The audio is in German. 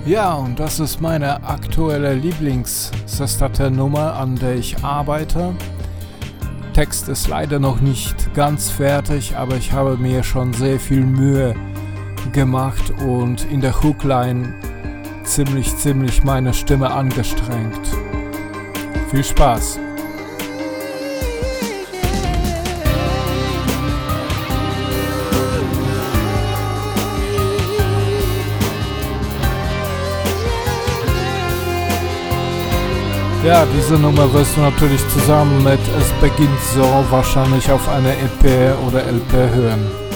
Ja, und das ist meine aktuelle Lieblings-Sestate-Nummer, an der ich arbeite. Text ist leider noch nicht ganz fertig, aber ich habe mir schon sehr viel Mühe gemacht und in der Hookline ziemlich meine Stimme angestrengt. Viel Spaß! Ja, diese Nummer wirst du natürlich zusammen mit Es beginnt so wahrscheinlich auf einer EP oder LP hören.